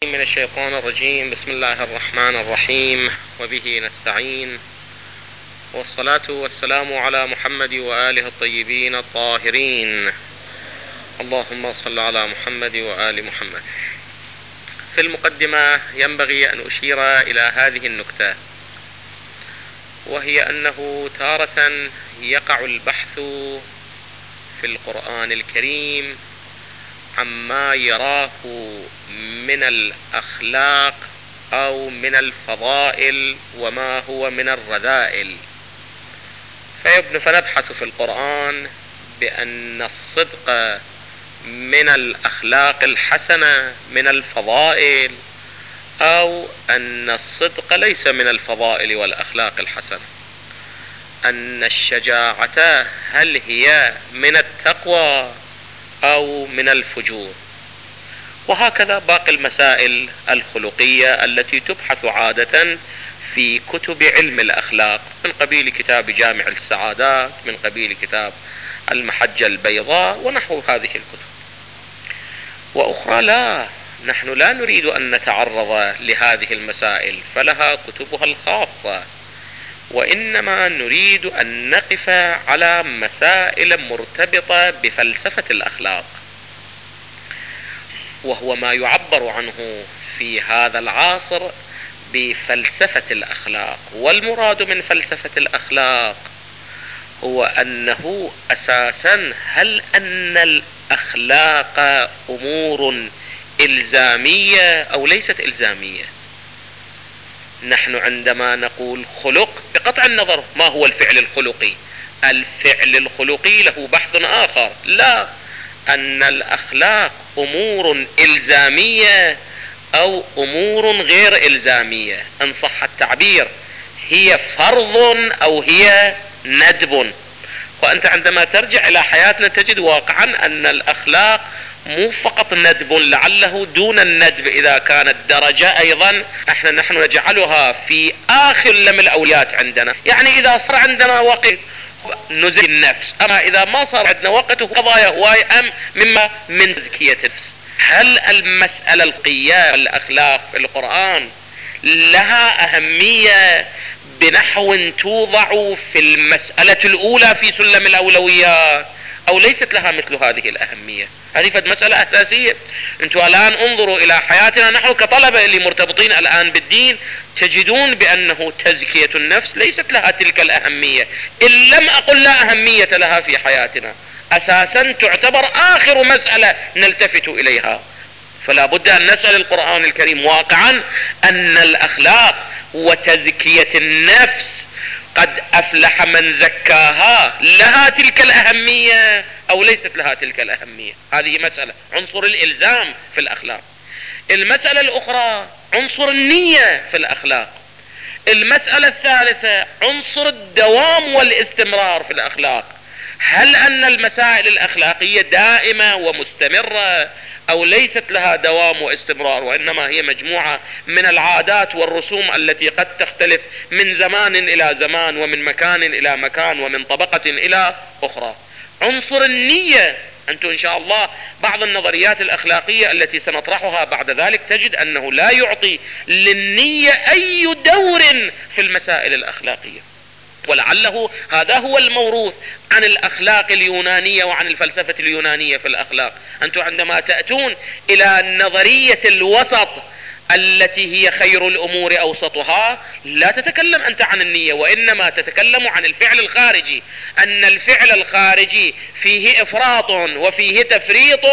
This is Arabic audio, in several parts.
من الشيطان الرجيم. بسم الله الرحمن الرحيم، وبه نستعين، والصلاة والسلام على محمد وآله الطيبين الطاهرين. اللهم صل على محمد وآل محمد. في المقدمة ينبغي أن أشير إلى هذه النكتة، وهي أنه تارة يقع البحث في القرآن الكريم عما يراه من الأخلاق أو من الفضائل وما هو من الرذائل، فنبحث في القرآن بأن الصدق من الأخلاق الحسنة من الفضائل، أو أن الصدق ليس من الفضائل والأخلاق الحسنة، أن الشجاعة هل هي من التقوى أو من الفجور، وهكذا باقي المسائل الخلقية التي تبحث عادة في كتب علم الأخلاق، من قبيل كتاب جامع السعادات، من قبيل كتاب المحجة البيضاء ونحو هذه الكتب. وأخرى لا، نحن لا نريد أن نتعرض لهذه المسائل فلها كتبها الخاصة، وإنما نريد أن نقف على مسائل مرتبطة بفلسفة الأخلاق، وهو ما يعبر عنه في هذا العصر بفلسفة الأخلاق. والمراد من فلسفة الأخلاق هو أنه أساسا هل أن الأخلاق أمور إلزامية أو ليست إلزامية؟ نحن عندما نقول خلق، بقطع النظر ما هو الفعل الخلقي، الفعل الخلقي له بحث آخر، لا، أن الأخلاق أمور إلزامية أو أمور غير إلزامية، إن صح التعبير، هي فرض أو هي ندب. وأنت عندما ترجع إلى حياتنا تجد واقعا أن الأخلاق مو فقط ندب، لعله دون الندب إذا كانت درجة أيضا نحن نجعلها في آخر لم الأوليات عندنا، يعني إذا صار عندنا وقت نزكي النفس، أما إذا ما صار عندنا وقت قضايا هواي مما من تزكية النفس. هل المسألة القية الأخلاق في القرآن لها أهمية بنحو توضع في المسألة الأولى في سلم الأولويات، أو ليست لها مثل هذه الأهمية؟ هذه فد مسألة أساسية. أنتوا الآن انظروا إلى حياتنا نحن كطلبة اللي مرتبطين الآن بالدين، تجدون بأنه تزكية النفس ليست لها تلك الأهمية، إن لم أقل لا أهمية لها في حياتنا، أساسا تعتبر آخر مسألة نلتفت إليها. فلا بد أن نسأل القرآن الكريم واقعا أن الأخلاق وتزكية النفس قد أفلح من زكاها لها تلك الأهمية أو ليست لها تلك الأهمية. هذه مسألة عنصر الإلزام في الأخلاق. المسألة الأخرى عنصر النية في الأخلاق. المسألة الثالثة عنصر الدوام والاستمرار في الأخلاق. هل أن المسائل الأخلاقية دائمة ومستمرة أو ليست لها دوام واستمرار، وإنما هي مجموعة من العادات والرسوم التي قد تختلف من زمان إلى زمان ومن مكان إلى مكان ومن طبقة إلى أخرى. عنصر النية، أنتم إن شاء الله بعض النظريات الأخلاقية التي سنطرحها بعد ذلك تجد أنه لا يعطي للنية أي دور في المسائل الأخلاقية، ولعله هذا هو الموروث عن الأخلاق اليونانية وعن الفلسفة اليونانية في الأخلاق. أنتم عندما تأتون إلى نظرية الوسط التي هي خير الأمور أوسطها، لا تتكلم أنت عن النية، وإنما تتكلم عن الفعل الخارجي، أن الفعل الخارجي فيه إفراط وفيه تفريط،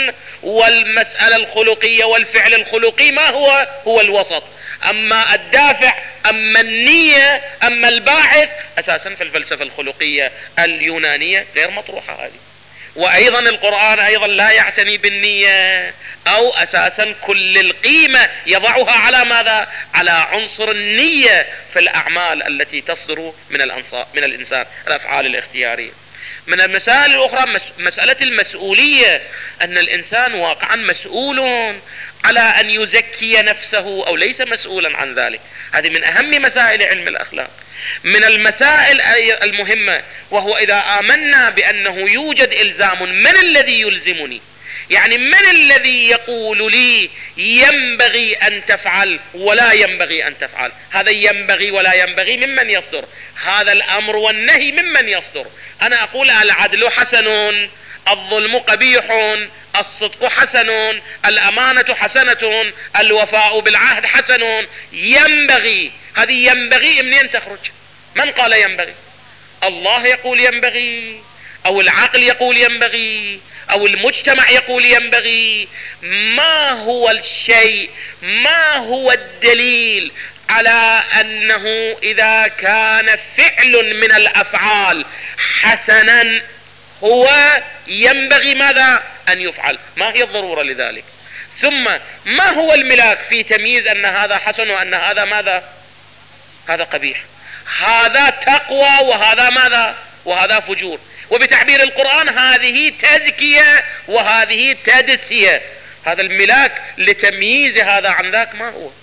والمسألة الخلقية والفعل الخلقي ما هو الوسط. أما الدافع، أما النية، أما الباعث، أساسا في الفلسفة الخلقية اليونانية غير مطروحة هذه. وأيضا القرآن أيضا لا يعتني بالنية، أو أساسا كل القيمة يضعها على ماذا؟ على عنصر النية في الأعمال التي تصدر من الإنسان، الأفعال الاختيارية. من المسائل الأخرى مسألة المسؤولية، أن الإنسان واقعا مسؤول على أن يزكي نفسه أو ليس مسؤولا عن ذلك. هذه من أهم مسائل علم الأخلاق. من المسائل المهمة، وهو إذا آمنا بأنه يوجد إلزام، من الذي يلزمني؟ يعني من الذي يقول لي ينبغي ان تفعل ولا ينبغي ان تفعل؟ هذا ينبغي ولا ينبغي ممن يصدر؟ هذا الامر والنهي ممن يصدر؟ انا اقول العدل حسن، الظلم قبيح، الصدق حسن، الامانة حسنة، الوفاء بالعهد حسن. ينبغي، هذه ينبغي منين تخرج؟ من قال ينبغي؟ الله يقول ينبغي، او العقل يقول ينبغي، او المجتمع يقول ينبغي. ما هو الشيء، ما هو الدليل على انه اذا كان فعل من الافعال حسنا هو ينبغي ماذا؟ ان يفعل؟ ما هي الضرورة لذلك؟ ثم ما هو الملاك في تمييز ان هذا حسن وان هذا ماذا؟ هذا قبيح؟ هذا تقوى وهذا ماذا؟ وهذا فجور. وبتعبير القرآن هذه تزكية وهذه تدسية. هذا الملاك لتمييز هذا عن ذاك ما هو؟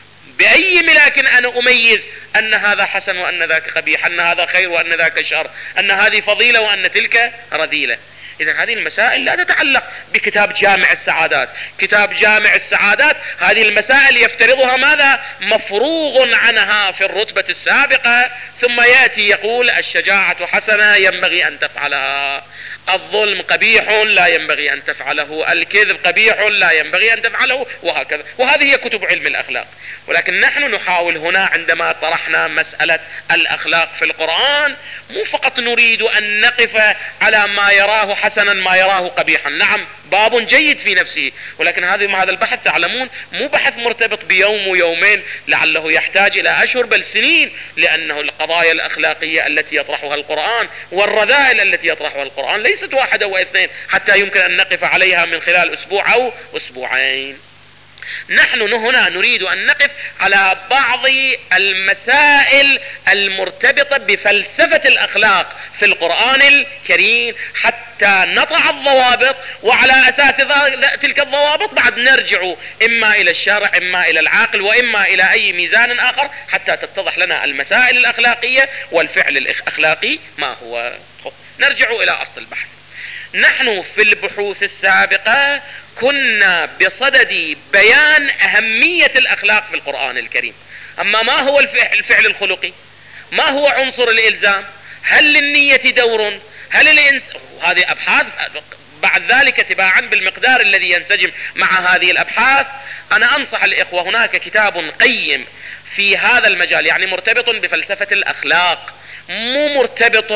بأي ملاك أنا أميز أن هذا حسن وأن ذاك قبيح، أن هذا خير وأن ذاك شر، أن هذه فضيلة وأن تلك رذيلة؟ إذن هذه المسائل لا تتعلق بكتاب جامع السعادات. كتاب جامع السعادات هذه المسائل يفترضها ماذا؟ مفروغ عنها في الرتبة السابقة، ثم يأتي يقول الشجاعة حسنة ينبغي أن تفعلها، الظلم قبيح لا ينبغي أن تفعله، الكذب قبيح لا ينبغي أن تفعله، وهكذا. وهذه هي كتب علم الأخلاق. ولكن نحن نحاول هنا عندما طرحنا مسألة الأخلاق في القرآن مو فقط نريد أن نقف على ما يراه حسنا ما يراه قبيحا، نعم باب جيد في نفسه، ولكن هذا البحث تعلمون مو بحث مرتبط بيوم ويومين، لعله يحتاج إلى أشهر بل سنين، لأنه القضايا الأخلاقية التي يطرحها القرآن والرذائل التي يطرحها القرآن ليست واحدة واثنين حتى يمكن أن نقف عليها من خلال أسبوع أو أسبوعين. نحن هنا نريد أن نقف على بعض المسائل المرتبطة بفلسفة الأخلاق في القرآن الكريم حتى نضع الضوابط، وعلى أساس تلك الضوابط بعد نرجع إما إلى الشرع إما إلى العقل وإما إلى أي ميزان آخر حتى تتضح لنا المسائل الأخلاقية والفعل الأخلاقي ما هو. نرجع إلى أصل البحث. نحن في البحوث السابقة كنا بصدد بيان أهمية الأخلاق في القرآن الكريم. أما ما هو الفعل الخلقي؟ ما هو عنصر الإلزام؟ هل للنية دور؟ هذه أبحاث بعد ذلك تباعا بالمقدار الذي ينسجم مع هذه الأبحاث. أنا أنصح الإخوة، هناك كتاب قيم في هذا المجال، يعني مرتبط بفلسفة الأخلاق، مو مرتبط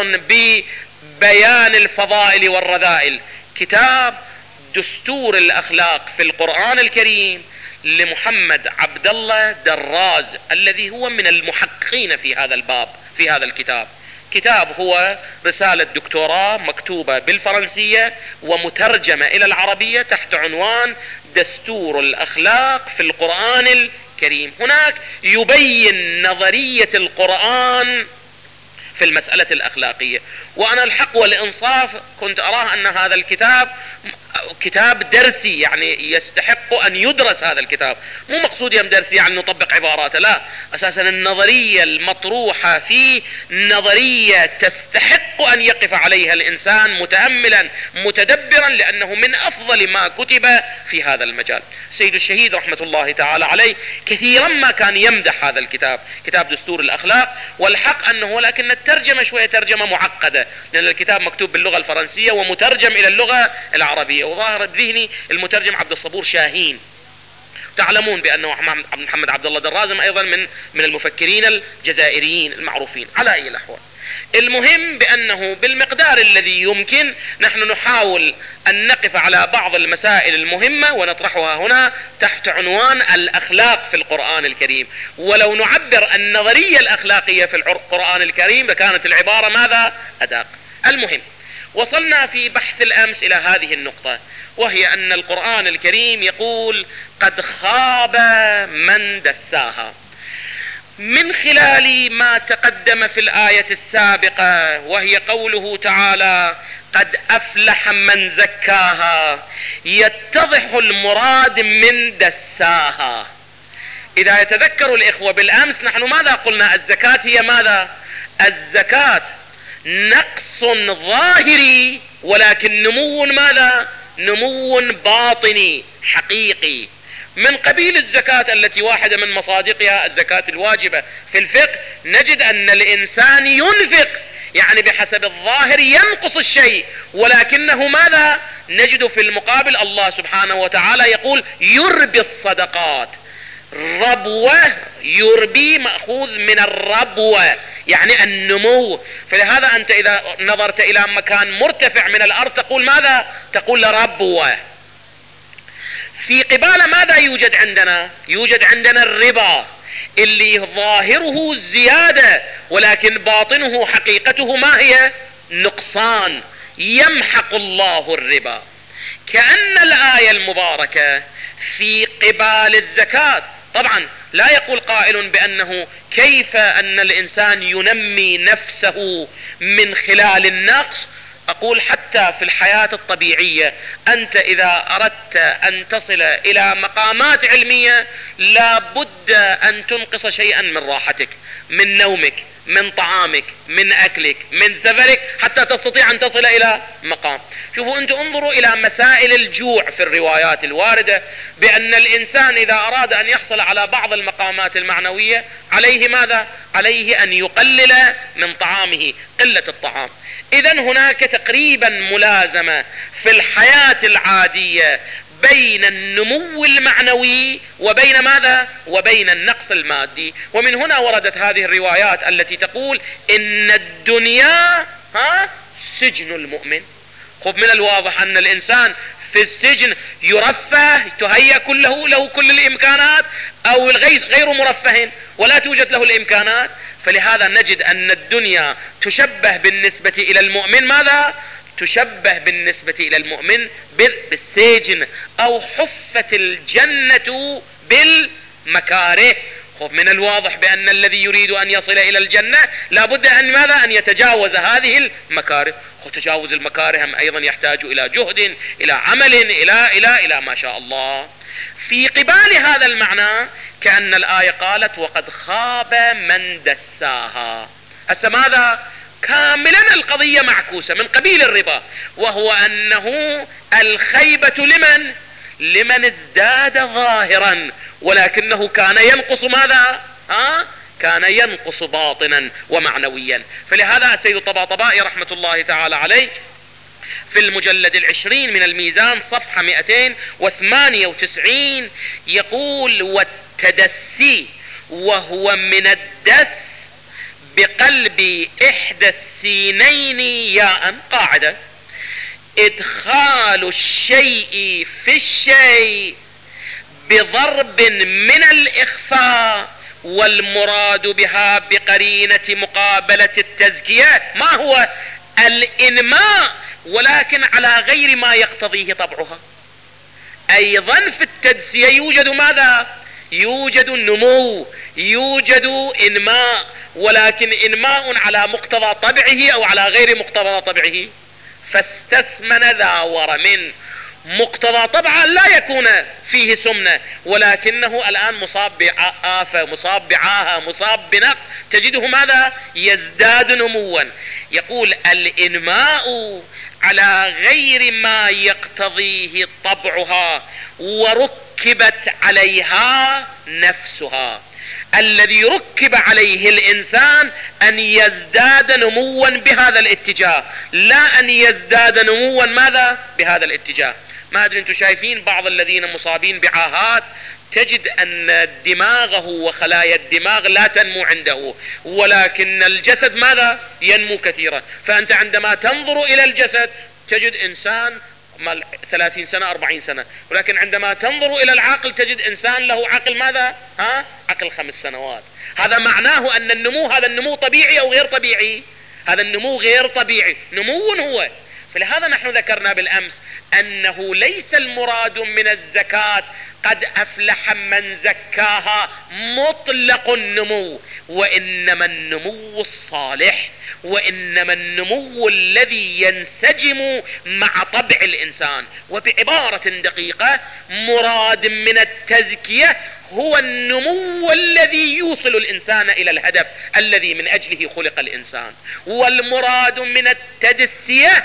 ببيان الفضائل والرذائل. كتاب دستور الأخلاق في القرآن الكريم لمحمد عبد الله دراز، الذي هو من المحققين في هذا الباب في هذا الكتاب. كتاب هو رسالة دكتوراه مكتوبة بالفرنسية ومترجمة إلى العربية تحت عنوان دستور الأخلاق في القرآن الكريم. هناك يبين نظرية القرآن في المسألة الأخلاقية. وأنا الحق والإنصاف كنت أراه أن هذا الكتاب كتاب درسي، يعني يستحق أن يدرس هذا الكتاب. مو مقصود يوم درسي يعني نطبق عباراته، لا، أساسا النظرية المطروحة فيه نظرية تستحق أن يقف عليها الإنسان متأملا متدبرا، لأنه من أفضل ما كتب في هذا المجال. سيد الشهيد رحمة الله تعالى عليه كثيرا ما كان يمدح هذا الكتاب، كتاب دستور الأخلاق. والحق أنه لكن الترجمة شوية ترجمة معقدة، لأن الكتاب مكتوب باللغة الفرنسية ومترجم إلى اللغة العربية، وظاهر بذهني المترجم عبد الصبور شاهين. تعلمون بأنه محمد عبد الله درازم أيضا من المفكرين الجزائريين المعروفين. على أي الأحوال، المهم بأنه بالمقدار الذي يمكن نحن نحاول أن نقف على بعض المسائل المهمة ونطرحها هنا تحت عنوان الأخلاق في القرآن الكريم. ولو نعبر النظرية الأخلاقية في القرآن الكريم لكانت العبارة ماذا؟ أدق. المهم، وصلنا في بحث الأمس إلى هذه النقطة، وهي أن القرآن الكريم يقول قد خاب من دساها، من خلال ما تقدم في الآية السابقة، وهي قوله تعالى قد أفلح من زكاها، يتضح المراد من دساها. إذا يتذكر الإخوة بالأمس نحن ماذا قلنا؟ الزكاة هي ماذا؟ الزكاة نقص ظاهري ولكن نمو ماذا؟ نمو باطني حقيقي من قبيل الزكاة التي واحدة من مصادقها الزكاة الواجبة في الفقه. نجد أن الإنسان ينفق، يعني بحسب الظاهر ينقص الشيء، ولكنه ماذا نجد في المقابل؟ الله سبحانه وتعالى يقول يربي الصدقات. ربوة، يربي مأخوذ من الربوة يعني النمو. فلهذا أنت إذا نظرت إلى مكان مرتفع من الأرض تقول ماذا؟ تقول ربوة. في قبالة ماذا يوجد عندنا؟ يوجد عندنا الربا اللي ظاهره الزيادة ولكن باطنه حقيقته ما هي؟ نقصان. يمحق الله الربا. كأن الآية المباركة في قبال الزكاة. طبعا لا يقول قائل بأنه كيف أن الإنسان ينمي نفسه من خلال النقص. أقول حتى في الحياة الطبيعية أنت إذا أردت أن تصل إلى مقامات علمية لا بد أن تنقص شيئا من راحتك، من نومك، من طعامك، من أكلك، من سفرك، حتى تستطيع أن تصل إلى مقام. شوفوا أنتم انظروا إلى مسائل الجوع في الروايات الواردة بأن الإنسان إذا أراد أن يحصل على بعض المقامات المعنوية عليه ماذا؟ عليه أن يقلل من طعامه، قلة الطعام. إذن هناك تقريبا ملازمة في الحياة العادية بين النمو المعنوي وبين ماذا؟ وبين النقص المادي. ومن هنا وردت هذه الروايات التي تقول إن الدنيا سجن المؤمن. خب من الواضح أن الإنسان في السجن يرفه، تهيأ له كل الإمكانات، أو غير مرفه ولا توجد له الإمكانات. فلهذا نجد أن الدنيا تشبه بالنسبة إلى المؤمن ماذا؟ تشبه بالنسبة إلى المؤمن بالسجن، أو حفت الجنة بالمكاره. من الواضح بأن الذي يريد أن يصل إلى الجنة لابد أن ماذا؟ أن يتجاوز هذه المكاره. وتجاوز المكاره أيضا يحتاج إلى جهد، إلى عمل، إلى ما شاء الله. في قبال هذا المعنى كأن الآية قالت وقد خاب من دساها. ماذا؟ كاملا القضية معكوسة من قبيل الربا، وهو أنه الخيبة لمن ازداد ظاهرا ولكنه كان ينقص ماذا؟ كان ينقص باطنا ومعنويا. فلهذا السيد الطباطبائي رحمة الله تعالى عليه في المجلد 20 من الميزان صفحة 298 يقول والتدسي وهو من الدس بقلب إحدى السينين ياء. قاعدة: إدخال الشيء في الشيء بضرب من الإخفاء، والمراد بها بقرينة مقابلة التزكية ما هو؟ الإنماء، ولكن على غير ما يقتضيه طبعها. أيضا في التدسية يوجد ماذا؟ يوجد النمو، يوجد إنماء، ولكن إنماء على مقتضى طبعه أو على غير مقتضى طبعه. فاستثمن ذاور من مقتضى طبعا لا يكون فيه سمنة، ولكنه الآن مصاب بآفة، مصاب بعاهة، مصاب بنقص، تجده ماذا؟ يزداد نموا. يقول الإنماء على غير ما يقتضيه طبعها وركبت عليها نفسها. الذي ركب عليه الإنسان أن يزداد نموا بهذا الاتجاه، لا أن يزداد نموا ماذا؟ بهذا الاتجاه. ما أدري أنتم شايفين بعض الذين مصابين بعاهات تجد أن دماغه وخلايا الدماغ لا تنمو عنده، ولكن الجسد ماذا؟ ينمو كثيرا. فأنت عندما تنظر إلى الجسد تجد إنسان 30 سنة 40 سنة، ولكن عندما تنظر إلى العقل تجد إنسان له عقل ماذا؟ عقل 5 سنوات. هذا معناه أن النمو، هذا النمو طبيعي أو غير طبيعي؟ هذا النمو غير طبيعي، نمو هو. فلهذا نحن ذكرنا بالأمس أنه ليس المراد من الزكاة قد أفلح من زكاها مطلق النمو، وإنما النمو الصالح، وإنما النمو الذي ينسجم مع طبع الإنسان. وبعبارة دقيقة مراد من التزكية هو النمو الذي يوصل الإنسان إلى الهدف الذي من أجله خلق الإنسان، والمراد من التدسية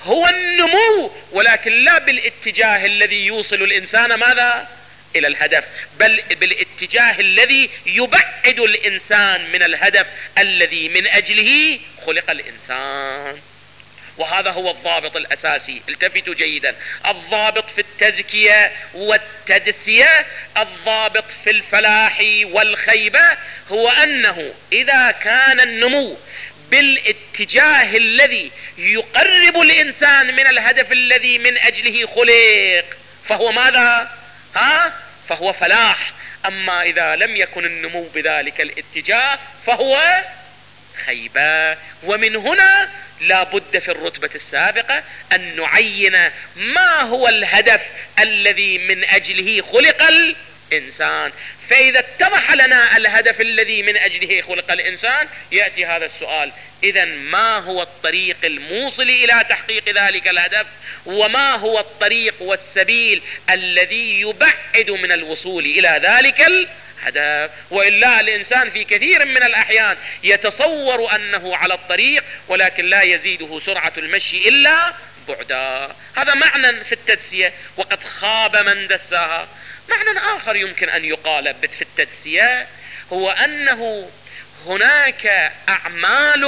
هو النمو، ولكن لا بالاتجاه الذي يوصل الإنسان ماذا؟ إلى الهدف، بل بالاتجاه الذي يبعد الإنسان من الهدف الذي من أجله خلق الإنسان. وهذا هو الضابط الأساسي. التفتوا جيدا، الضابط في التزكية والتدسية، الضابط في الفلاح والخيبة، هو أنه إذا كان النمو بالاتجاه الذي يقرب الإنسان من الهدف الذي من أجله خلق فهو ماذا؟ فهو فلاح. أما إذا لم يكن النمو بذلك الاتجاه فهو خيبة. ومن هنا لا بد في الرتبة السابقة أن نعين ما هو الهدف الذي من أجله خلق الإنسان. فإذا اتضح لنا الهدف الذي من أجله خلق الإنسان يأتي هذا السؤال: إذن ما هو الطريق الموصل إلى تحقيق ذلك الهدف؟ وما هو الطريق والسبيل الذي يبعد من الوصول إلى ذلك الهدف؟ وإلا الإنسان في كثير من الأحيان يتصور أنه على الطريق ولكن لا يزيده سرعة المشي إلا بعدا. هذا معنى في التدسية: وقد خاب من دساها. معنى آخر يمكن أن يقال في التدسية هو أنه هناك أعمال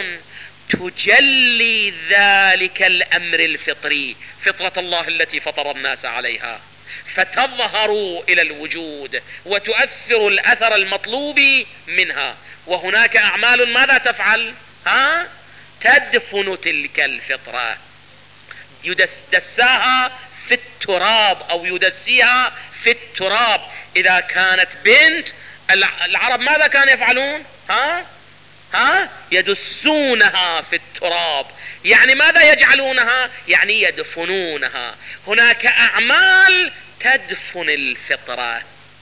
تجلي ذلك الأمر الفطري، فطرة الله التي فطر الناس عليها، فتظهر إلى الوجود وتؤثر الأثر المطلوب منها. وهناك أعمال ماذا تفعل؟ تدفن تلك الفطرة، يدساها في التراب أو يدسيها في التراب. إذا كانت بنت، العرب ماذا كانوا يفعلون؟ يدسونها في التراب. يعني ماذا يجعلونها؟ يعني يدفنونها. هناك أعمال تدفن الفطرة،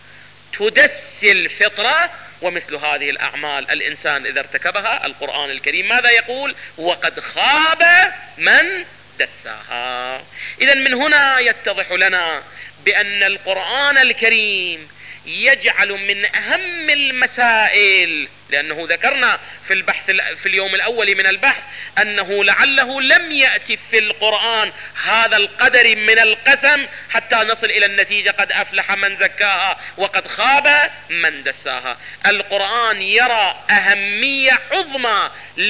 تدسي الفطرة. ومثل هذه الأعمال الإنسان إذا ارتكبها، القرآن الكريم ماذا يقول؟ وقد خاب من دساها. إذن من هنا يتضح لنا بأن القرآن الكريم يجعل من أهم المسائل، لأنه ذكرنا في اليوم الأول من البحث أنه لعله لم يأتي في القرآن هذا القدر من القسم حتى نصل إلى النتيجة: قد أفلح من زكاها وقد خاب من دساها. القرآن يرى أهمية عظمى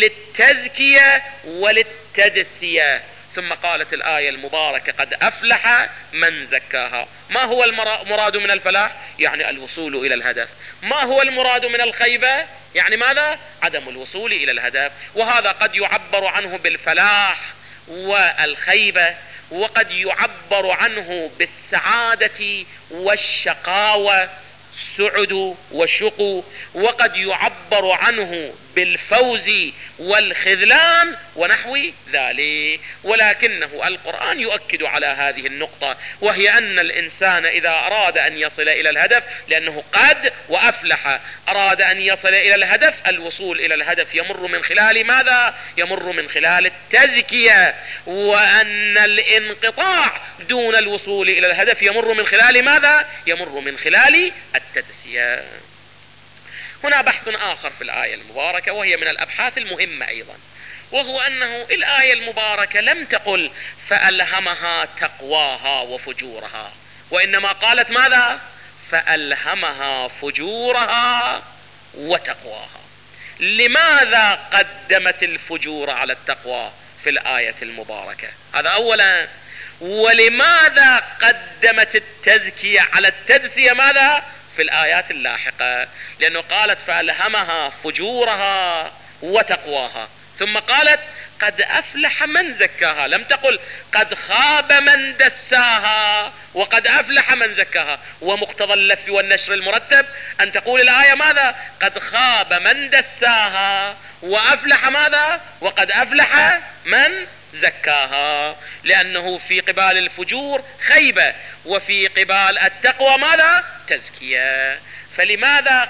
للتزكية وللتدسية. ثم قالت الآية المباركة: قد أفلح من زكاها. ما هو المراد من الفلاح؟ يعني الوصول إلى الهدف. ما هو المراد من الخيبة؟ يعني ماذا؟ عدم الوصول إلى الهدف. وهذا قد يعبر عنه بالفلاح والخيبة، وقد يعبر عنه بالسعادة والشقاوة، سعد وشقوا، وقد يعبر عنه بالفوز والخذلان ونحو ذلك. ولكنه القرآن يؤكد على هذه النقطة، وهي أن الإنسان إذا أراد أن يصل إلى الهدف، لأنه قد وأفلح أراد أن يصل إلى الهدف، الوصول إلى الهدف يمر من خلال ماذا؟ يمر من خلال التزكية. وأن الانقطاع دون الوصول إلى الهدف يمر من خلال ماذا؟ يمر من خلال التدسية. هنا بحث آخر في الآية المباركة، وهي من الأبحاث المهمة أيضا، وهو أنه الآية المباركة لم تقل فألهمها تقواها وفجورها، وإنما قالت ماذا؟ فألهمها فجورها وتقواها. لماذا قدمت الفجور على التقوى في الآية المباركة؟ هذا أولا. ولماذا قدمت التزكية على التدسية ماذا؟ في الآيات اللاحقة؟ لأنه قالت فألهمها فجورها وتقواها، ثم قالت قد أفلح من زكاها. لم تقل قد خاب من دساها وقد أفلح من زكاها. ومقتضى اللف والنشر المرتب أن تقول الآية ماذا؟ قد خاب من دساها وأفلح ماذا؟ وقد أفلح من زكاها. لأنه في قبال الفجور خيبة، وفي قبال التقوى ماذا؟ تزكية. فلماذا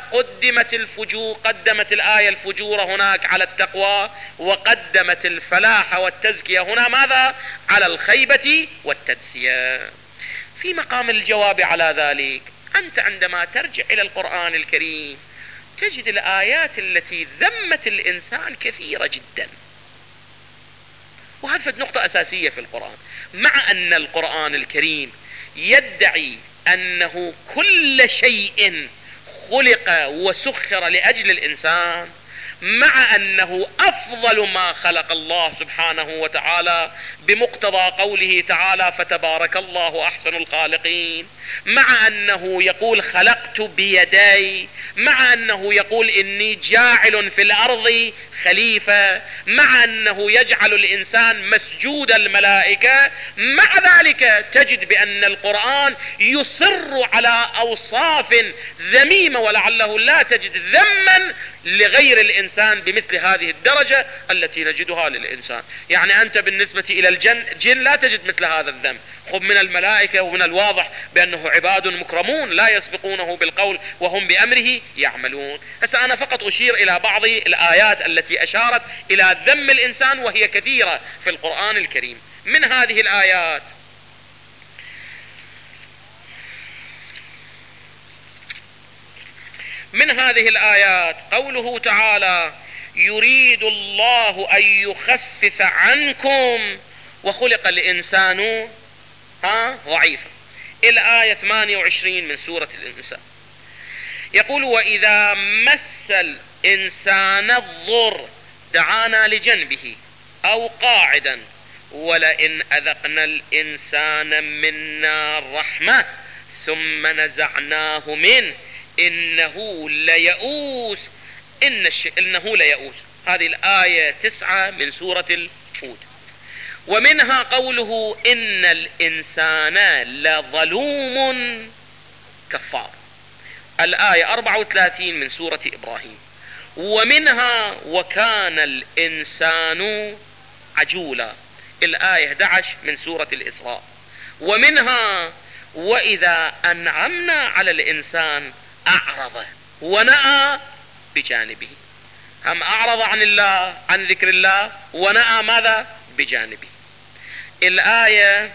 قدمت الآية الفجور هناك على التقوى، وقدمت الفلاح والتزكية هنا ماذا؟ على الخيبة والتدسية؟ في مقام الجواب على ذلك، أنت عندما ترجع إلى القرآن الكريم تجد الآيات التي ذمت الإنسان كثيرة جدا، وهذه نقطة أساسية في القرآن. مع أن القرآن الكريم يدعي أنه كل شيء خلق وسخر لأجل الإنسان، مع أنه أفضل ما خلق الله سبحانه وتعالى بمقتضى قوله تعالى فتبارك الله أحسن الخالقين، مع أنه يقول خلقت بيدي، مع أنه يقول إني جاعل في الأرض خليفة، مع أنه يجعل الإنسان مسجود الملائكة، مع ذلك تجد بأن القرآن يصر على أوصاف ذميمة، ولعله لا تجد ذما لغير الإنسان بمثل هذه الدرجة التي نجدها للإنسان. يعني أنت بالنسبة إلى الجن لا تجد مثل هذا الذم. خذ من الملائكة ومن الواضح بأنه عباد مكرمون لا يسبقونه بالقول وهم بأمره يعملون. هسه أنا فقط أشير إلى بعض الآيات التي أشارت إلى ذم الإنسان، وهي كثيرة في القرآن الكريم. من هذه الآيات قوله تعالى يريد الله أن يخفف عنكم وخلق الإنسان ضعيفا. الآية 28 من سورة الإنسان يقول وإذا مس الإنسان الضر دعانا لجنبه أو قاعدا ولئن أذقنا الإنسان منا الرحمة ثم نزعناه منه إنه ليئوس إنه ليئوس. هذه الآية 9 من سورة الهود. ومنها قوله إن الإنسان لظلوم كفار، الآية 34 من سورة إبراهيم. ومنها وكان الإنسان عجولا، الآية 11 من سورة الإسراء. ومنها وإذا أنعمنا على الإنسان أعرض ونأى بجانبه، هم أعرض عن الله عن ذكر الله ونأى ماذا بجانبه. الآية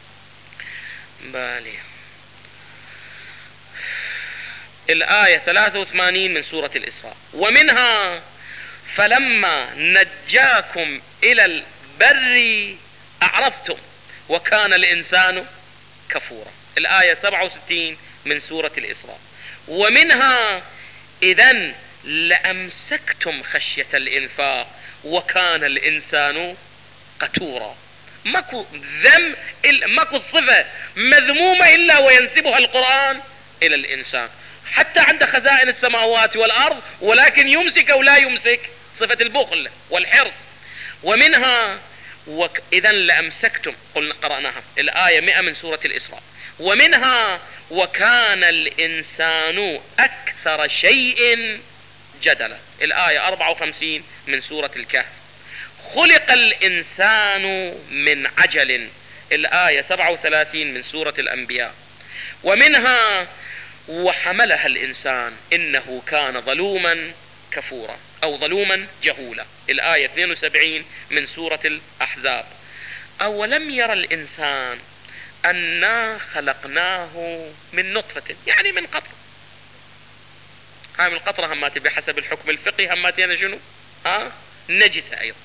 83 من سورة الإسراء. ومنها فلما نجاكم إلى البر أعرضتم وكان الإنسان كفورا، الآية 67 من سورة الإسراء. ومنها إذن لأمسكتم خشية الإنفاق وكان الإنسان قتورا. ماكو ذم، ماكو صفة مذمومة إلا وينسبها القرآن إلى الإنسان، حتى عند خزائن السماوات والأرض، ولكن يمسك أو لا يمسك، صفة البخل والحرص. ومنها إذن لأمسكتم، قلنا قرأناها الآية 100 من سورة الإسراء. ومنها وكان الإنسان أكثر شيء جدلا، الآية 54 من سورة الكهف. خلق الإنسان من عجل، الآية 37 من سورة الأنبياء. ومنها وحملها الإنسان إنه كان ظلوما كفورا أو ظلوما جهولا، الآية 72 من سورة الأحزاب. أولم يرى الإنسان أنا خلقناه من نطفة، يعني من قطرة. هاي من القطرة هماتي بحسب الحكم الفقهي هماتي أنا شنو نجسة أيضا.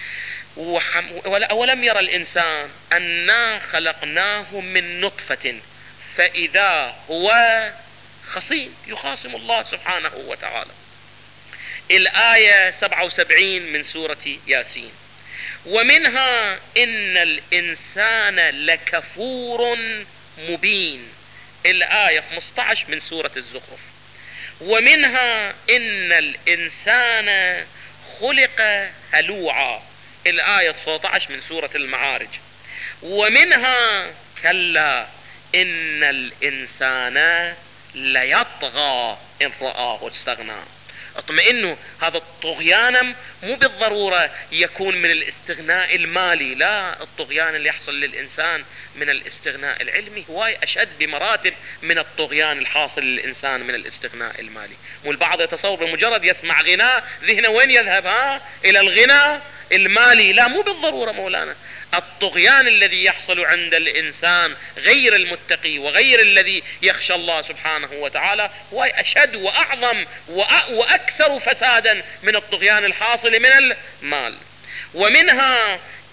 أولم يرى الإنسان أنا خلقناه من نطفة فإذا هو خصيم يخاصم الله سبحانه وتعالى، الآية 77 من سورة ياسين. ومنها إن الإنسان لكفور مبين، الآية 15 من سورة الزخرف. ومنها إن الإنسان خلق هلوعا، الآية 19 من سورة المعارج. ومنها كلا إن الإنسان ليطغى إن رآه استغنى. اطمئنوا، هذا الطغيان مو بالضرورة يكون من الاستغناء المالي، لا، الطغيان اللي يحصل للإنسان من الاستغناء العلمي هو أشد بمراتب من الطغيان الحاصل للإنسان من الاستغناء المالي. والبعض يتصور بمجرد يسمع غناء ذهنه وين يذهب؟ إلى الغنى المالي. لا، مو بالضرورة مولانا. الطغيان الذي يحصل عند الإنسان غير المتقي وغير الذي يخشى الله سبحانه وتعالى هو أشد وأعظم وأكثر فسادا من الطغيان الحاصل من المال. ومنها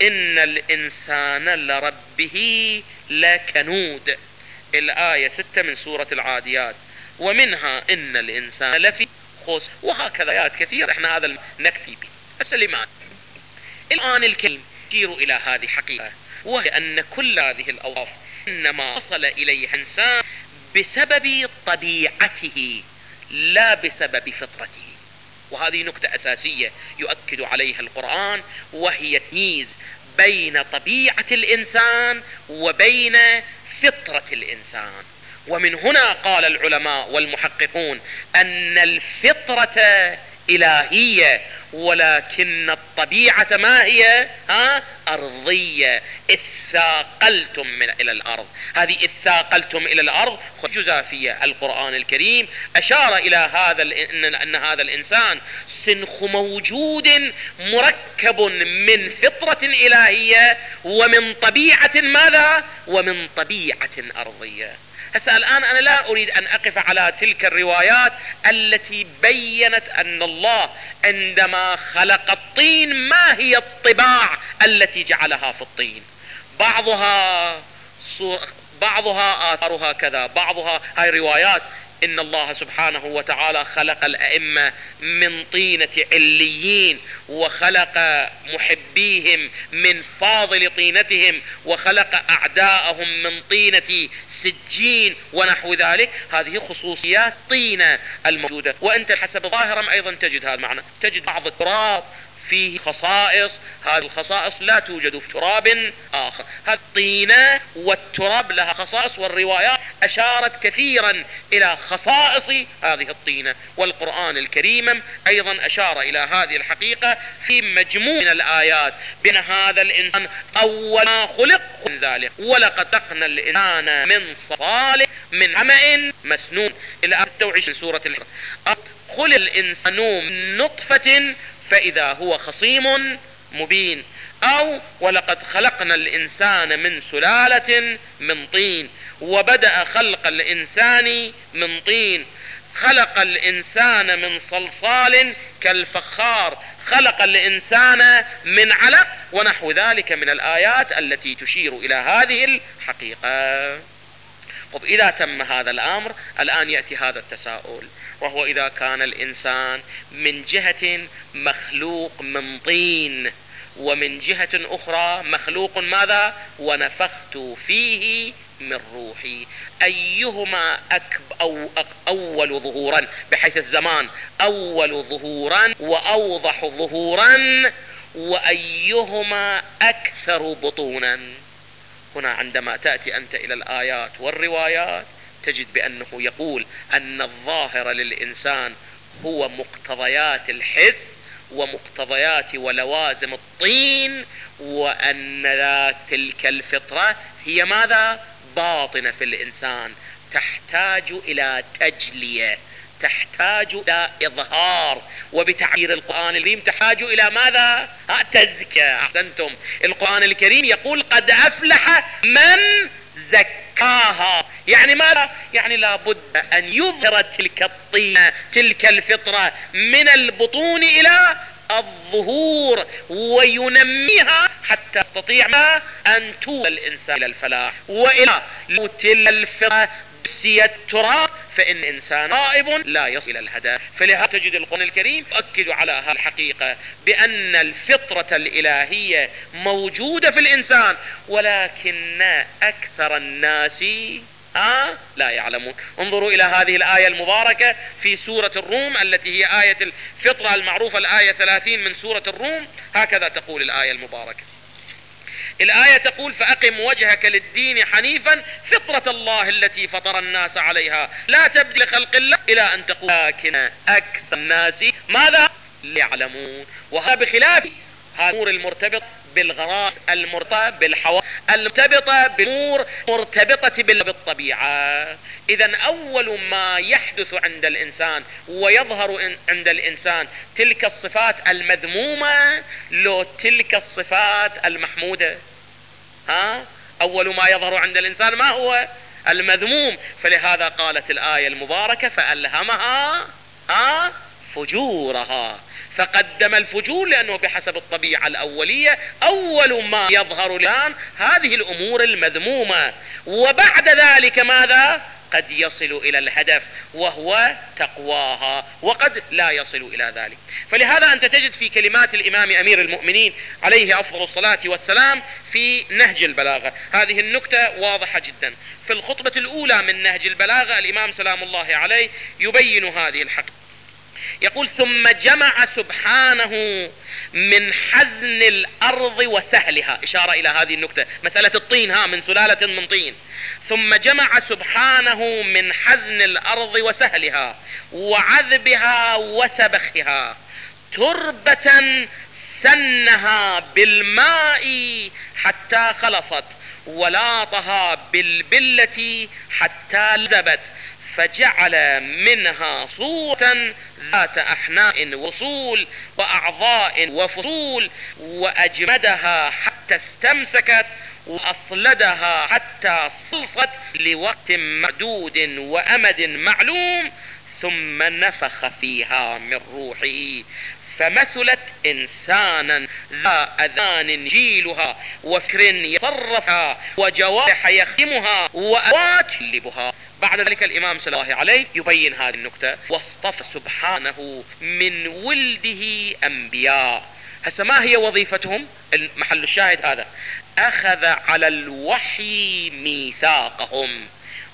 إن الإنسان لربه لكنود، الآية 6 من سورة العاديات، ومنها إن الإنسان لفي خسر، وهكذا آيات كثيرة احنا هذا نكتفي به. السليمان الآن الكريم يشير إلى هذه حقيقة، وهي أن كل هذه الأوصاف إنما وصل إليها إنسان بسبب طبيعته لا بسبب فطرته. وهذه نقطة أساسية يؤكد عليها القرآن، وهي تمييز بين طبيعة الإنسان وبين فطرة الإنسان. ومن هنا قال العلماء والمحققون أن الفطرة إلهية، ولكن الطبيعة ما هي؟ أرضية. اثاقلتم إلى الأرض، هذه اثاقلتم إلى الأرض جزافية. القرآن الكريم أشار إلى أن هذا الإنسان سنخ موجود مركب من فطرة إلهية ومن طبيعة ماذا؟ ومن طبيعة أرضية. هسه الآن أنا لا أريد أن أقف على تلك الروايات التي بيّنت أن الله عندما خلق الطين ما هي الطباع التي جعلها في الطين. بعضها آثارها كذا، بعضها هاي روايات إن الله سبحانه وتعالى خلق الأئمة من طينة عليين، وخلق محبيهم من فاضل طينتهم، وخلق أعداءهم من طينة سجين ونحو ذلك. هذه خصوصيات طينة الموجودة. وأنت حسب ظاهرا أيضا تجد هذا المعنى، تجد بعض التراب فيه خصائص، هذه الخصائص لا توجد في تراب آخر. هذه الطينة والتراب لها خصائص، والروايات أشارت كثيرا إلى خصائص هذه الطينة، والقرآن الكريم أيضا أشار إلى هذه الحقيقة في مجموع من الآيات، بأن هذا الإنسان أول ما خلق من ذلك، ولقد خلقنا الإنسان من صلصال من حمأ مسنون، إلى 26 سورة الحجر. خلق الإنسان من نطفة فإذا هو خصيم مبين، أو ولقد خلقنا الإنسان من سلالة من طين، وبدأ خلق الإنسان من طين، خلق الإنسان من صلصال كالفخار، خلق الإنسان من علق، ونحو ذلك من الآيات التي تشير إلى هذه الحقيقة. طب إذا تم هذا الأمر، الآن يأتي هذا التساؤل، وهو إذا كان الإنسان من جهة مخلوق من طين، ومن جهة أخرى مخلوق ماذا؟ ونفخت فيه من روحي، أيهما أول ظهورا بحيث الزمان، أول ظهورا وأوضح ظهورا، وأيهما أكثر بطونا؟ هنا عندما تأتي أنت إلى الآيات والروايات تجد بأنه يقول أن الظاهر للإنسان هو مقتضيات الحس ومقتضيات ولوازم الطين، وأن تلك الفطرة هي ماذا؟ باطنة في الإنسان، تحتاج إلى تجلية، تحتاج إلى إظهار، وبتعبير القرآن الكريم تحتاج إلى ماذا؟ تزكية. أحسنتم. القرآن الكريم يقول قد أفلح من زكاها، يعني ماذا؟ يعني لابد أن يظهر تلك الطينة تلك الفطرة من البطون إلى الظهور، وينميها حتى يستطيع أن توصل الإنسان إلى الفلاح. وإلى لو تلك الفطرة بسيت تراب فإن الإنسان غائب لا يصل إلى الهدف. فلهذا تجد القرآن الكريم يؤكد على هذه الحقيقة بأن الفطرة الإلهية موجودة في الإنسان، ولكن أكثر الناس لا يعلمون. انظروا إلى هذه الآية المباركة في سورة الروم التي هي آية الفطرة المعروفة، الآية 30 من سورة الروم. هكذا تقول الآية المباركة. الآية تقول فأقم وجهك للدين حنيفا فطرة الله التي فطر الناس عليها لا تبديل لخلق الله إلى أن تقول لكن أكثر الناس ماذا؟ لا يعلمون. وهذا بخلاف هذا الأمور المرتبطة بالغرائز، المرتبطة بالحواس، المرتبطة بالأمور مرتبطة بالطبيعة. إذن أول ما يحدث عند الإنسان ويظهر عند الإنسان تلك الصفات المذمومة لو تلك الصفات المحمودة؟ أول ما يظهر عند الإنسان ما هو؟ المذموم. فلهذا قالت الآية المباركة فألهمها فجورها، فقدم الفجور لأنه بحسب الطبيعة الأولية أول ما يظهر الآن هذه الأمور المذمومة، وبعد ذلك ماذا؟ قد يصل إلى الهدف وهو تقواها، وقد لا يصل إلى ذلك. فلهذا أنت تجد في كلمات الإمام أمير المؤمنين عليه أفضل الصلاة والسلام في نهج البلاغة هذه النكتة واضحة جدا. في الخطبة الأولى من نهج البلاغة الإمام سلام الله عليه يبين هذه الحقيقة، يقول: ثم جمع سبحانه من حزن الأرض وسهلها، إشارة إلى هذه النكتة، مسألة الطين، من سلالة من طين. ثم جمع سبحانه من حزن الأرض وسهلها وعذبها وسبخها تربة سنها بالماء حتى خلصت، ولاطها بالبلة حتى لذبت، فجعل منها صورة ذات أحناء وصول وأعضاء وفصول، وأجمدها حتى استمسكت، وأصلدها حتى صلصت لوقت معدود وأمد معلوم، ثم نفخ فيها من روحه، فمثلت إنسانا ذا أذان جيلها وفكر يصرفها وجوارح يخدمها وأوات يقلبها. بعد ذلك الإمام صلى الله عليه يبين هذه النكتة: واصطفى سبحانه من ولده أنبياء. هسه ما هي وظيفتهم؟ محل الشاهد هذا: أخذ على الوحي ميثاقهم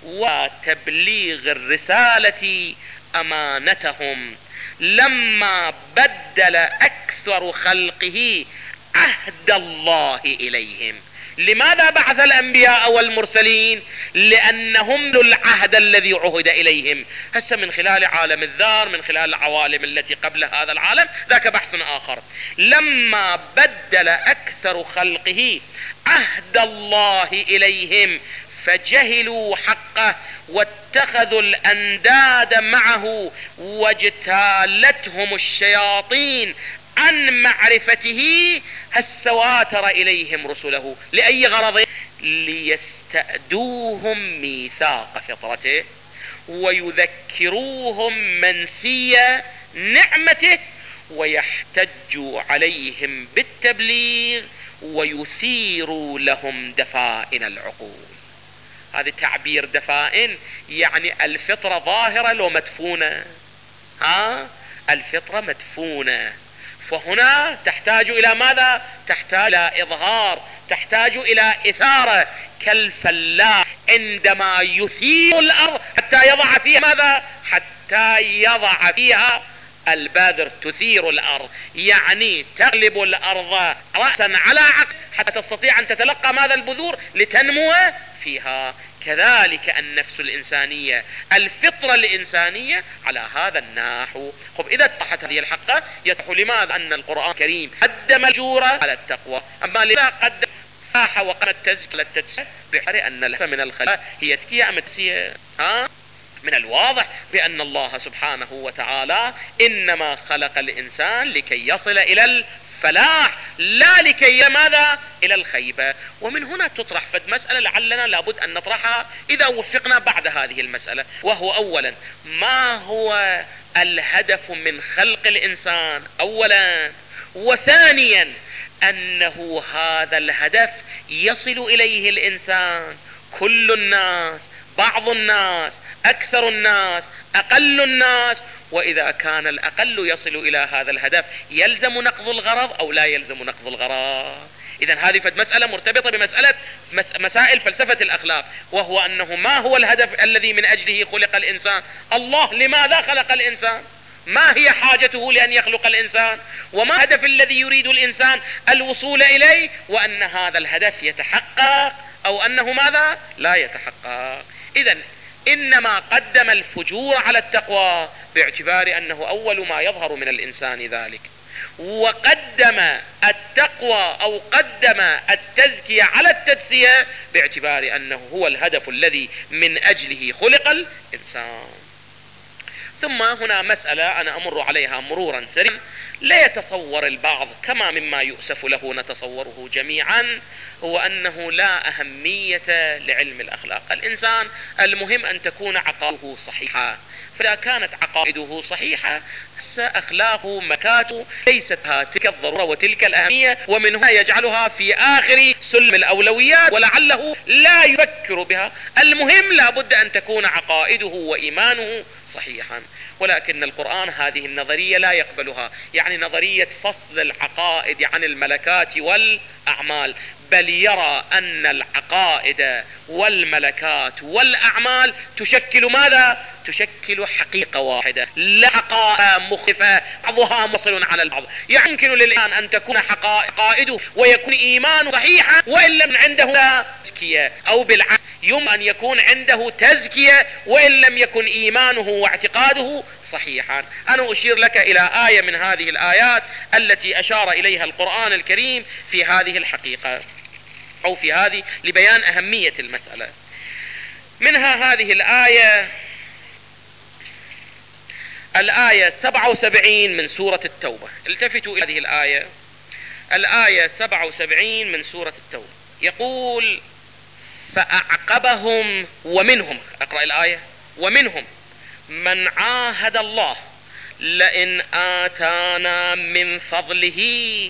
وتبليغ الرسالة أمانتهم، لما بدل أكثر خلقه عهد الله إليهم. لماذا بعث الأنبياء والمرسلين؟ لأنهم العهد الذي عهد إليهم. هسه من خلال عالم الذار، من خلال العوالم التي قبل هذا العالم، ذاك بحث آخر. لما بدل أكثر خلقه عهد الله إليهم فجهلوا حقه واتخذوا الأنداد معه، واجتالتهم الشياطين عن معرفته، هسواتر إليهم رسله. لأي غرض؟ ليستأدوهم ميثاق فطرته، ويذكروهم منسية نعمته، ويحتجوا عليهم بالتبليغ، ويثيروا لهم دفائن العقول. هذا تعبير دفائن، يعني الفطرة ظاهرة لو مدفونة؟ الفطرة مدفونة، فهنا تحتاج إلى ماذا؟ تحتاج إلى إظهار، تحتاج إلى إثارة، كالفلاح عندما يثير الأرض حتى يضع فيها ماذا؟ حتى يضع فيها البذر. تثير الأرض يعني تغلب الأرض رأسا على عقب حتى تستطيع أن تتلقى ماذا؟ البذور لتنمو فيها. كذلك النفس الإنسانية، الفطرة الإنسانية على هذا النحو. إذا اتضحت هذه الحقة يتضح لماذا أن القرآن الكريم قدم الجورة على التقوى، أما لماذا قدم الفاحة وقام التزكية على التدسية؟ بحر أن الهدف من الخلق هي تزكية أم التدسية؟ من الواضح بأن الله سبحانه وتعالى إنما خلق الإنسان لكي يصل إلى الفلاح، لا لكي ماذا؟ إلى الخيبة. ومن هنا تطرح فد مسألة لعلنا لابد أن نطرحها إذا وفقنا بعد هذه المسألة، وهو أولا: ما هو الهدف من خلق الإنسان أولا؟ وثانيا أنه هذا الهدف يصل إليه الإنسان كل الناس، بعض الناس، أكثر الناس، أقل الناس. وإذا كان الأقل يصل إلى هذا الهدف يلزم نقض الغرض أو لا يلزم نقض الغرض؟ إذن هذه مسألة مرتبطة بمسألة مسائل فلسفة الأخلاق، وهو أنه ما هو الهدف الذي من أجله خلق الإنسان؟ الله لماذا خلق الإنسان؟ ما هي حاجته لأن يخلق الإنسان؟ وما الهدف الذي يريد الإنسان الوصول إليه؟ وأن هذا الهدف يتحقق أو أنه ماذا؟ لا يتحقق. إذن إنما قدم الفجور على التقوى باعتبار أنه أول ما يظهر من الإنسان ذلك، وقدم التقوى أو قدم التزكية على التدسية باعتبار أنه هو الهدف الذي من أجله خلق الإنسان. ثم هنا مسألة أنا أمر عليها مرورا سريعا لا يتصور البعض كما مما يؤسف له نتصوره جميعا، هو أنه لا أهمية لعلم الأخلاق. الإنسان المهم أن تكون عقائده صحيحة، فإذا كانت عقائده صحيحة أخلاقه مكاته ليست تلك الضرورة وتلك الأهمية، ومن هنا يجعلها في آخر سلم الأولويات ولعله لا يفكر بها. المهم لابد أن تكون عقائده وإيمانه صحيحا. ولكن القرآن هذه النظرية لا يقبلها، يعني نظرية فصل العقائد عن الملكات والأعمال، بل يرى أن العقائد والملكات والأعمال تشكل ماذا؟ تشكل حقيقة واحدة، لا حقائق مختلفة بعضها مصل على البعض. يمكن للإنسان أن تكون عقائده ويكون إيمانه صحيحا وإن لم عنده تزكية، أو بالعكس يمكن أن يكون عنده تزكية وإن لم يكن إيمانه واعتقاده صحيحا. أنا أشير لك إلى آية من هذه الآيات التي أشار إليها القرآن الكريم في هذه الحقيقة أو في هذه لبيان أهمية المسألة. منها هذه الآية 77 من سورة التوبة. التفتوا إلى هذه الآية 77 من سورة التوبة، يقول: فأعقبهم ومنهم، أقرأ الآية: ومنهم من عاهد الله لئن آتانا من فضله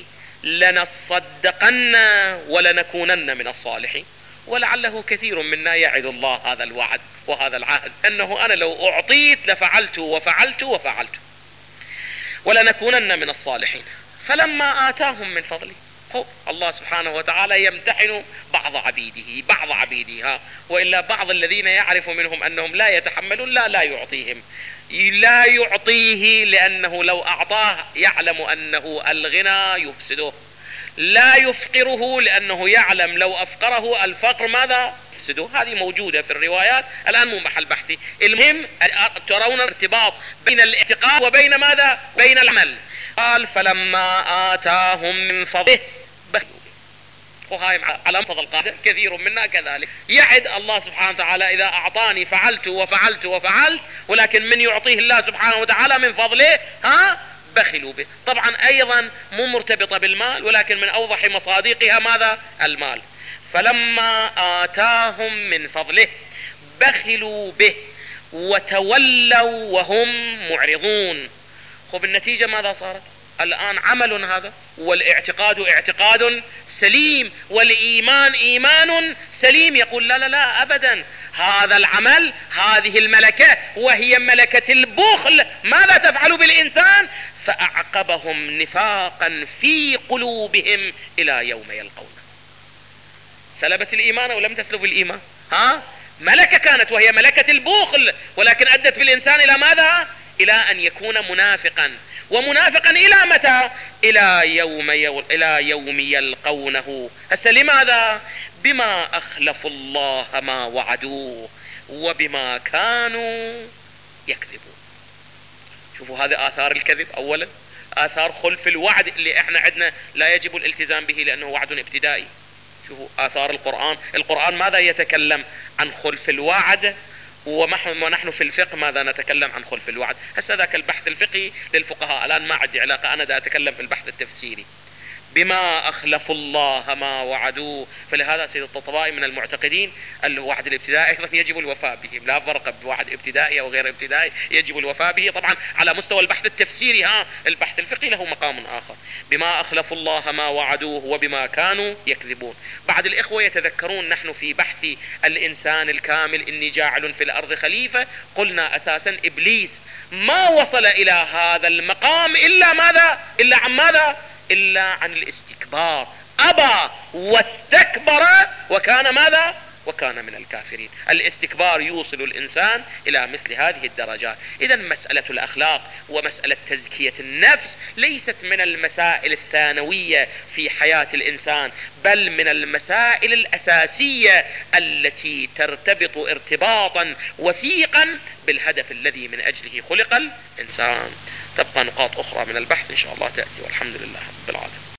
لنصدقن ولنكونن من الصالحين. ولعله كثير منا يعد الله هذا الوعد وهذا العهد، أنه أنا لو أعطيت لفعلت وفعلت وفعلت ولنكونن من الصالحين. فلما آتاهم من فضله، الله سبحانه وتعالى يمتحن بعض عبيده، وإلا بعض الذين يعرف منهم أنهم لا يتحملون لا يعطيهم، لا يعطيه لأنه لو أعطاه يعلم أنه الغنى يفسده، لا يفقره لأنه يعلم لو أفقره الفقر ماذا يفسده. هذه موجودة في الروايات، الآن مو محل بحثي. المهم ترون ارتباط بين الاعتقاد وبين ماذا؟ بين العمل. قال: فلما آتاهم من فضله بخلوا به. وهاي على مقتضى القاعدة كثير منا كذلك، يعد الله سبحانه وتعالى إذا أعطاني فعلت وفعلت وفعلت، ولكن من يعطيه الله سبحانه وتعالى من فضله بخلوا به. طبعا أيضا مو مرتبطة بالمال، ولكن من أوضح مصادقها ماذا؟ المال. فلما آتاهم من فضله بخلوا به وتولوا وهم معرضون. بالنتيجة ماذا صارت؟ الآن عمل هذا، والاعتقاد اعتقاد سليم، والإيمان إيمان سليم، يقول لا أبدا، هذا العمل هذه الملكة وهي ملكة البخل ماذا تفعل بالإنسان؟ فأعقبهم نفاقا في قلوبهم إلى يوم يلقونه. سلبت الإيمان أو لم تسلب الإيمان؟ ملكة كانت وهي ملكة البخل، ولكن أدت بالإنسان إلى ماذا؟ إلى أن يكون منافقا، ومنافقا إلى متى؟ إلى يوم يلقونه. هسه لماذا؟ بما أخلفوا الله ما وعدوه وبما كانوا يكذبون. شوفوا هذا آثار الكذب أولا، آثار خلف الوعد اللي احنا عندنا لا يجب الالتزام به لأنه وعد ابتدائي. شوفوا آثار القرآن ماذا يتكلم عن خلف الوعد، ونحن في الفقه ماذا نتكلم عن خلف الوعد. هسه ذاك البحث الفقهي للفقهاء، الآن ما عندي علاقة، أنا دا أتكلم في البحث التفسيري. بما أخلفوا الله ما وعدوه. فلهذا سيد الطبطبائي من المعتقدين الوعد الابتدائي أيضا يجب الوفاء به، لا فرق بوعد ابتدائي أو غير ابتدائي، يجب الوفاء به. طبعا على مستوى البحث التفسيري البحث الفقهي له مقام آخر. بما أخلفوا الله ما وعدوه وبما كانوا يكذبون. بعض الإخوة يتذكرون نحن في بحث الإنسان الكامل إني جاعل في الأرض خليفة، قلنا أساسا إبليس ما وصل إلى هذا المقام إلا ماذا؟ إلا عن ماذا؟ إلا عن الاستكبار، أبى واستكبر وكان ماذا؟ وكان من الكافرين. الاستكبار يوصل الإنسان إلى مثل هذه الدرجات. إذا مسألة الأخلاق ومسألة تزكية النفس ليست من المسائل الثانوية في حياة الإنسان، بل من المسائل الأساسية التي ترتبط ارتباطا وثيقا بالهدف الذي من أجله خلق الإنسان. تبقى نقاط أخرى من البحث إن شاء الله تأتي، والحمد لله رب العالمين.